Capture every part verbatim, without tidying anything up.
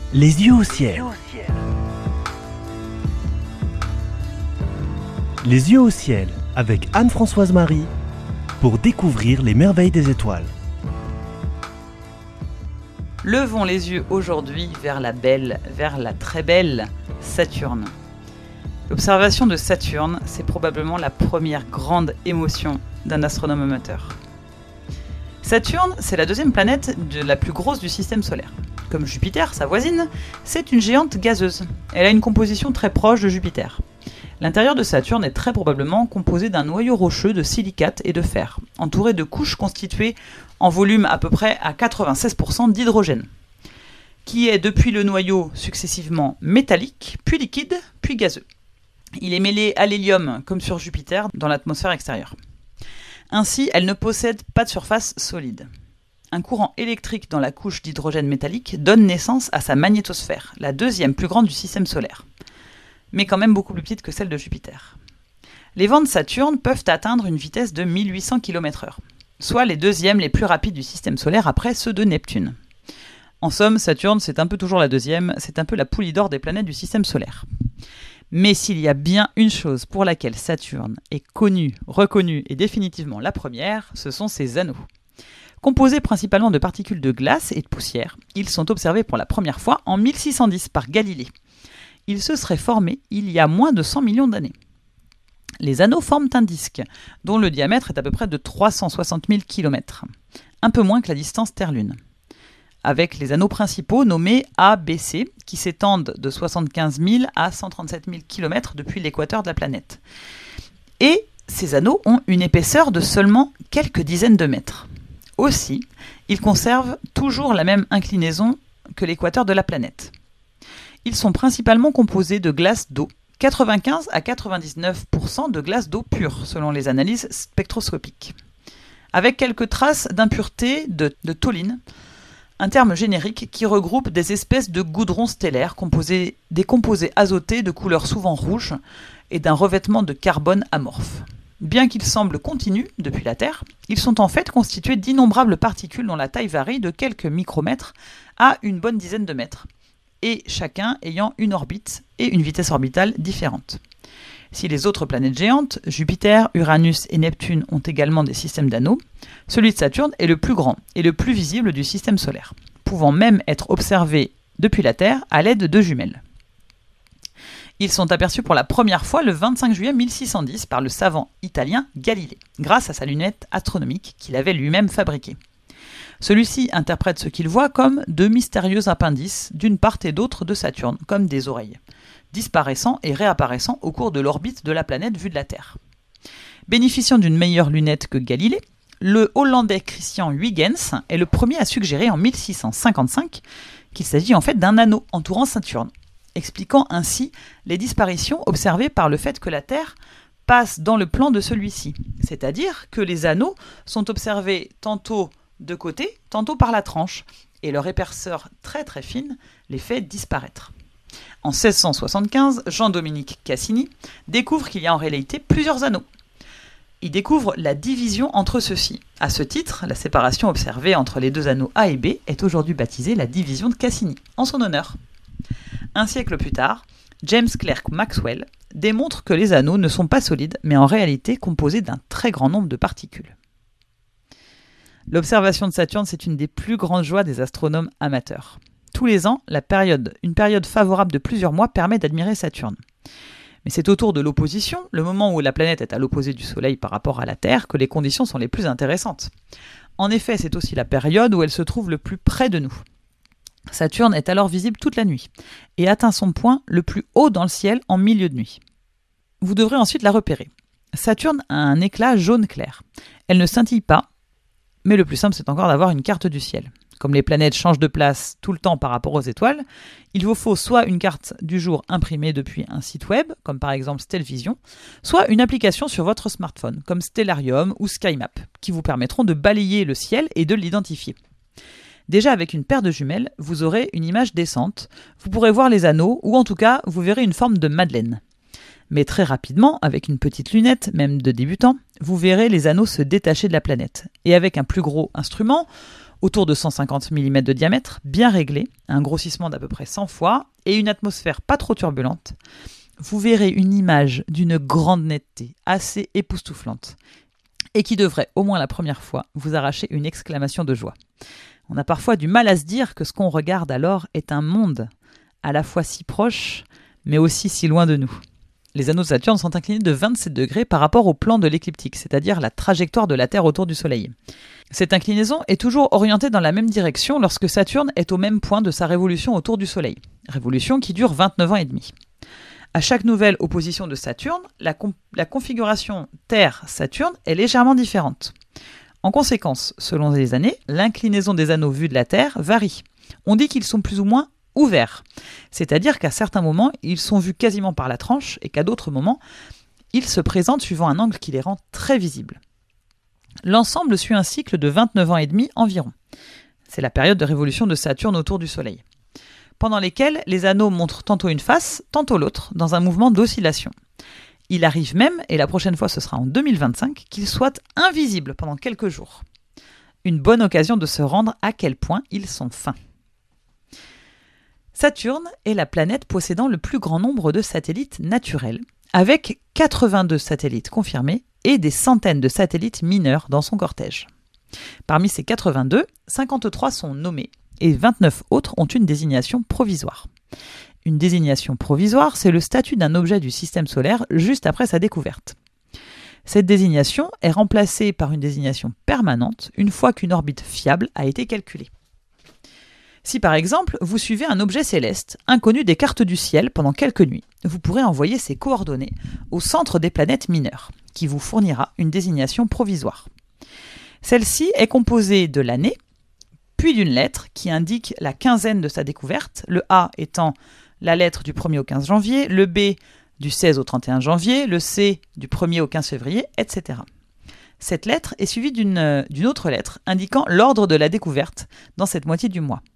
Les yeux au ciel. Les yeux au ciel avec Anne-Françoise Marie pour découvrir les merveilles des étoiles. Levons les yeux aujourd'hui vers la belle, vers la très belle Saturne. L'observation de Saturne, c'est probablement la première grande émotion d'un astronome amateur. Saturne, c'est la deuxième planète de la plus grosse du système solaire. Comme Jupiter, sa voisine, c'est une géante gazeuse. Elle a une composition très proche de Jupiter. L'intérieur de Saturne est très probablement composé d'un noyau rocheux de silicate et de fer, entouré de couches constituées en volume à peu près à quatre-vingt-seize pour cent d'hydrogène, qui est depuis le noyau successivement métallique, puis liquide, puis gazeux. Il est mêlé à l'hélium, comme sur Jupiter, dans l'atmosphère extérieure. Ainsi, elle ne possède pas de surface solide. Un courant électrique dans la couche d'hydrogène métallique donne naissance à sa magnétosphère, la deuxième plus grande du système solaire, mais quand même beaucoup plus petite que celle de Jupiter. Les vents de Saturne peuvent atteindre une vitesse de mille huit cents kilomètres heure, soit les deuxièmes les plus rapides du système solaire après ceux de Neptune. En somme, Saturne, c'est un peu toujours la deuxième, c'est un peu la poule d'or des planètes du système solaire. Mais s'il y a bien une chose pour laquelle Saturne est connue, reconnue et définitivement la première, ce sont ses anneaux. Composés principalement de particules de glace et de poussière, ils sont observés pour la première fois en mille six cent dix par Galilée. Ils se seraient formés il y a moins de cent millions d'années. Les anneaux forment un disque, dont le diamètre est à peu près de trois cent soixante mille kilomètres, un peu moins que la distance Terre-Lune, avec les anneaux principaux nommés A, B, C, qui s'étendent de soixante-quinze mille à cent trente-sept mille kilomètres depuis l'équateur de la planète. Et ces anneaux ont une épaisseur de seulement quelques dizaines de mètres. Aussi, ils conservent toujours la même inclinaison que l'équateur de la planète. Ils sont principalement composés de glace d'eau, quatre-vingt-quinze à quatre-vingt-dix-neuf pour cent de glace d'eau pure, selon les analyses spectroscopiques, avec quelques traces d'impuretés de, de tholline, un terme générique qui regroupe des espèces de goudrons stellaires composés des composés azotés de couleur souvent rouge et d'un revêtement de carbone amorphe. Bien qu'ils semblent continus depuis la Terre, ils sont en fait constitués d'innombrables particules dont la taille varie de quelques micromètres à une bonne dizaine de mètres, et chacun ayant une orbite et une vitesse orbitale différentes. Si les autres planètes géantes, Jupiter, Uranus et Neptune, ont également des systèmes d'anneaux, celui de Saturne est le plus grand et le plus visible du système solaire, pouvant même être observé depuis la Terre à l'aide de jumelles. Ils sont aperçus pour la première fois le vingt-cinq juillet mille six cent dix par le savant italien Galilée, grâce à sa lunette astronomique qu'il avait lui-même fabriquée. Celui-ci interprète ce qu'il voit comme de mystérieux appendices d'une part et d'autre de Saturne, comme des oreilles, disparaissant et réapparaissant au cours de l'orbite de la planète vue de la Terre. Bénéficiant d'une meilleure lunette que Galilée, le Hollandais Christian Huygens est le premier à suggérer en mille six cent cinquante-cinq qu'il s'agit en fait d'un anneau entourant Saturne, expliquant ainsi les disparitions observées par le fait que la Terre passe dans le plan de celui-ci, c'est-à-dire que les anneaux sont observés tantôt de côté, tantôt par la tranche, et leur épaisseur très très fine les fait disparaître. En seize cent soixante-quinze, Jean-Dominique Cassini découvre qu'il y a en réalité plusieurs anneaux. Il découvre la division entre ceux-ci. À ce titre, la séparation observée entre les deux anneaux A et B est aujourd'hui baptisée la division de Cassini, en son honneur. Un siècle plus tard, James Clerk Maxwell démontre que les anneaux ne sont pas solides, mais en réalité composés d'un très grand nombre de particules. L'observation de Saturne, c'est une des plus grandes joies des astronomes amateurs. Tous les ans, la période, une période favorable de plusieurs mois permet d'admirer Saturne. Mais c'est autour de l'opposition, le moment où la planète est à l'opposé du Soleil par rapport à la Terre, que les conditions sont les plus intéressantes. En effet, c'est aussi la période où elle se trouve le plus près de nous. Saturne est alors visible toute la nuit et atteint son point le plus haut dans le ciel en milieu de nuit. Vous devrez ensuite la repérer. Saturne a un éclat jaune clair. Elle ne scintille pas, mais le plus simple c'est encore d'avoir une carte du ciel. Comme les planètes changent de place tout le temps par rapport aux étoiles, il vous faut soit une carte du jour imprimée depuis un site web, comme par exemple Stellvision, soit une application sur votre smartphone, comme Stellarium ou SkyMap, qui vous permettront de balayer le ciel et de l'identifier. Déjà avec une paire de jumelles, vous aurez une image décente, vous pourrez voir les anneaux, ou en tout cas, vous verrez une forme de madeleine. Mais très rapidement, avec une petite lunette, même de débutant, vous verrez les anneaux se détacher de la planète. Et avec un plus gros instrument, autour de cent cinquante millimètres de diamètre, bien réglé, un grossissement d'à peu près cent fois et une atmosphère pas trop turbulente, vous verrez une image d'une grande netteté, assez époustouflante, et qui devrait, au moins la première fois, vous arracher une exclamation de joie. On a parfois du mal à se dire que ce qu'on regarde alors est un monde, à la fois si proche, mais aussi si loin de nous. Les anneaux de Saturne sont inclinés de vingt-sept degrés par rapport au plan de l'écliptique, c'est-à-dire la trajectoire de la Terre autour du Soleil. Cette inclinaison est toujours orientée dans la même direction lorsque Saturne est au même point de sa révolution autour du Soleil, révolution qui dure vingt-neuf ans et demi. À chaque nouvelle opposition de Saturne, la, com- la configuration Terre-Saturne est légèrement différente. En conséquence, selon les années, l'inclinaison des anneaux vus de la Terre varie. On dit qu'ils sont plus ou moins ouverts, c'est-à-dire qu'à certains moments, ils sont vus quasiment par la tranche et qu'à d'autres moments, ils se présentent suivant un angle qui les rend très visibles. L'ensemble suit un cycle de vingt-neuf ans et demi environ. C'est la période de révolution de Saturne autour du Soleil, pendant lesquels les anneaux montrent tantôt une face, tantôt l'autre, dans un mouvement d'oscillation. Il arrive même, et la prochaine fois ce sera en deux mille vingt-cinq, qu'ils soient invisibles pendant quelques jours. Une bonne occasion de se rendre à quel point ils sont fins. Saturne est la planète possédant le plus grand nombre de satellites naturels, avec quatre-vingt-deux satellites confirmés et des centaines de satellites mineurs dans son cortège. Parmi ces quatre-vingt-deux, cinquante-trois sont nommés et vingt-neuf autres ont une désignation provisoire. Une désignation provisoire, c'est le statut d'un objet du système solaire juste après sa découverte. Cette désignation est remplacée par une désignation permanente une fois qu'une orbite fiable a été calculée. Si par exemple, vous suivez un objet céleste inconnu des cartes du ciel pendant quelques nuits, vous pourrez envoyer ses coordonnées au centre des planètes mineures, qui vous fournira une désignation provisoire. Celle-ci est composée de l'année, puis d'une lettre qui indique la quinzaine de sa découverte, le A étant la lettre du premier au quinze janvier, le B du seize au trente et un janvier, le C du premier au quinze février, et cetera. Cette lettre est suivie d'une, d'une autre lettre indiquant l'ordre de la découverte dans cette moitié du mois.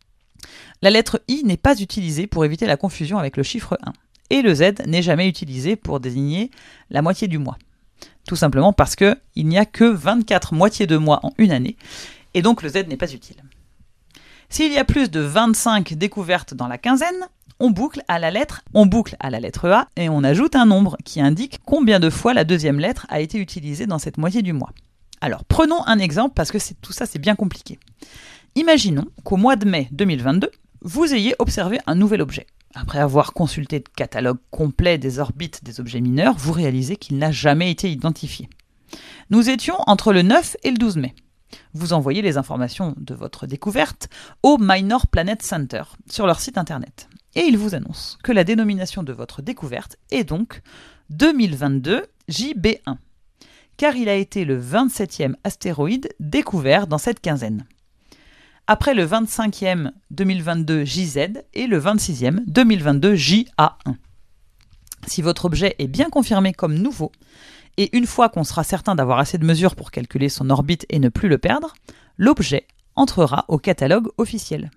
La lettre I n'est pas utilisée pour éviter la confusion avec le chiffre un, et le Z n'est jamais utilisé pour désigner la moitié du mois. Tout simplement parce qu'il n'y a que vingt-quatre moitiés de mois en une année, et donc le Z n'est pas utile. S'il y a plus de vingt-cinq découvertes dans la quinzaine, on boucle à la lettre, on boucle à la lettre A et on ajoute un nombre qui indique combien de fois la deuxième lettre a été utilisée dans cette moitié du mois. Alors prenons un exemple parce que c'est, tout ça c'est bien compliqué. Imaginons qu'au mois de mai deux mille vingt-deux, vous ayez observé un nouvel objet. Après avoir consulté le catalogue complet des orbites des objets mineurs, vous réalisez qu'il n'a jamais été identifié. Nous étions entre le neuf et le douze mai. Vous envoyez les informations de votre découverte au Minor Planet Center sur leur site internet. Et ils vous annoncent que la dénomination de votre découverte est donc deux mille vingt-deux J B un, car il a été le vingt-septième astéroïde découvert dans cette quinzaine. Après le vingt-cinquième deux mille vingt-deux J Z et le vingt-sixième deux mille vingt-deux J A un. Si votre objet est bien confirmé comme nouveau, et une fois qu'on sera certain d'avoir assez de mesures pour calculer son orbite et ne plus le perdre, l'objet entrera au catalogue officiel.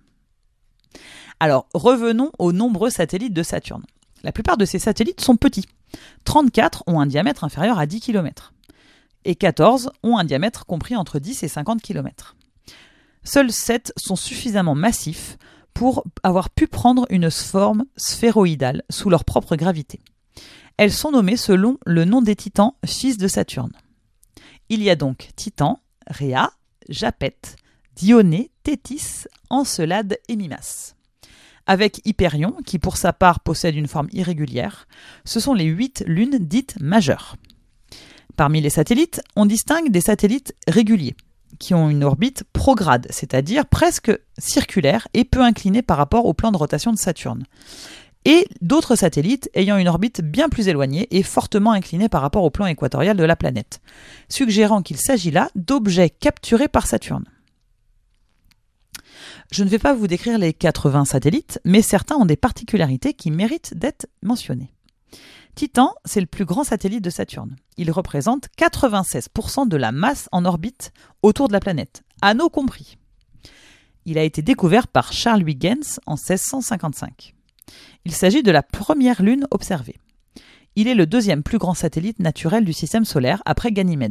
Alors, revenons aux nombreux satellites de Saturne. La plupart de ces satellites sont petits. trente-quatre ont un diamètre inférieur à dix kilomètres. Et quatorze ont un diamètre compris entre dix et cinquante kilomètres. Seuls sept sont suffisamment massifs pour avoir pu prendre une forme sphéroïdale sous leur propre gravité. Elles sont nommées selon le nom des titans, fils de Saturne. Il y a donc Titan, Rhea, Japet, Dionée, Thétis, Encelade et Mimas. Avec Hyperion, qui pour sa part possède une forme irrégulière, ce sont les huit lunes dites majeures. Parmi les satellites, on distingue des satellites réguliers, qui ont une orbite prograde, c'est-à-dire presque circulaire et peu inclinée par rapport au plan de rotation de Saturne. Et d'autres satellites ayant une orbite bien plus éloignée et fortement inclinée par rapport au plan équatorial de la planète, suggérant qu'il s'agit là d'objets capturés par Saturne. Je ne vais pas vous décrire les quatre-vingts satellites, mais certains ont des particularités qui méritent d'être mentionnées. Titan, c'est le plus grand satellite de Saturne. Il représente quatre-vingt-seize pour cent de la masse en orbite autour de la planète, anneaux compris. Il a été découvert par Charles Huygens en seize cent cinquante-cinq. Il s'agit de la première lune observée. Il est le deuxième plus grand satellite naturel du système solaire après Ganymède.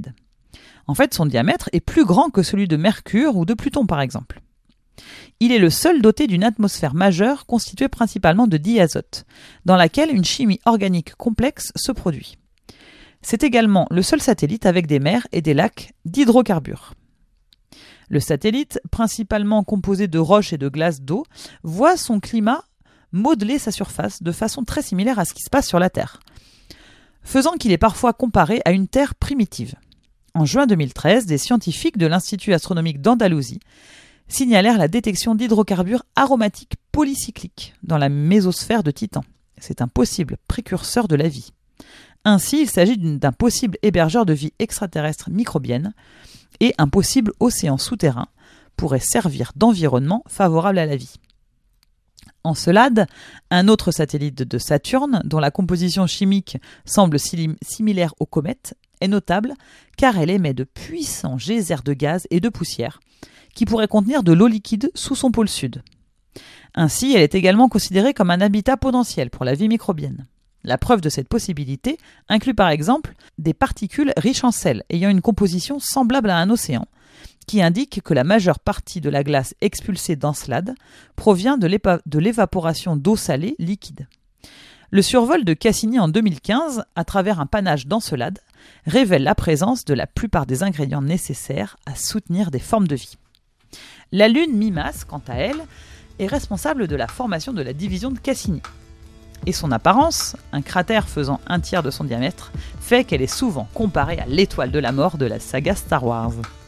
En fait, son diamètre est plus grand que celui de Mercure ou de Pluton par exemple. Il est le seul doté d'une atmosphère majeure constituée principalement de diazote, dans laquelle une chimie organique complexe se produit. C'est également le seul satellite avec des mers et des lacs d'hydrocarbures. Le satellite, principalement composé de roches et de glace d'eau, voit son climat modeler sa surface de façon très similaire à ce qui se passe sur la Terre, faisant qu'il est parfois comparé à une Terre primitive. En juin deux mille treize, des scientifiques de l'Institut astronomique d'Andalousie signalèrent la détection d'hydrocarbures aromatiques polycycliques dans la mésosphère de Titan. C'est un possible précurseur de la vie. Ainsi, il s'agit d'un possible hébergeur de vie extraterrestre microbienne et un possible océan souterrain pourrait servir d'environnement favorable à la vie. Encelade, un autre satellite de Saturne, dont la composition chimique semble similaire aux comètes, est notable car elle émet de puissants geysers de gaz et de poussière qui pourraient contenir de l'eau liquide sous son pôle sud. Ainsi, elle est également considérée comme un habitat potentiel pour la vie microbienne. La preuve de cette possibilité inclut par exemple des particules riches en sel ayant une composition semblable à un océan, qui indique que la majeure partie de la glace expulsée d'Encelade provient de, l'épa- de l'évaporation d'eau salée liquide. Le survol de Cassini en deux mille quinze, à travers un panache d'Encelade, révèle la présence de la plupart des ingrédients nécessaires à soutenir des formes de vie. La Lune Mimas, quant à elle, est responsable de la formation de la division de Cassini. Et son apparence, un cratère faisant un tiers de son diamètre, fait qu'elle est souvent comparée à l'étoile de la mort de la saga Star Wars.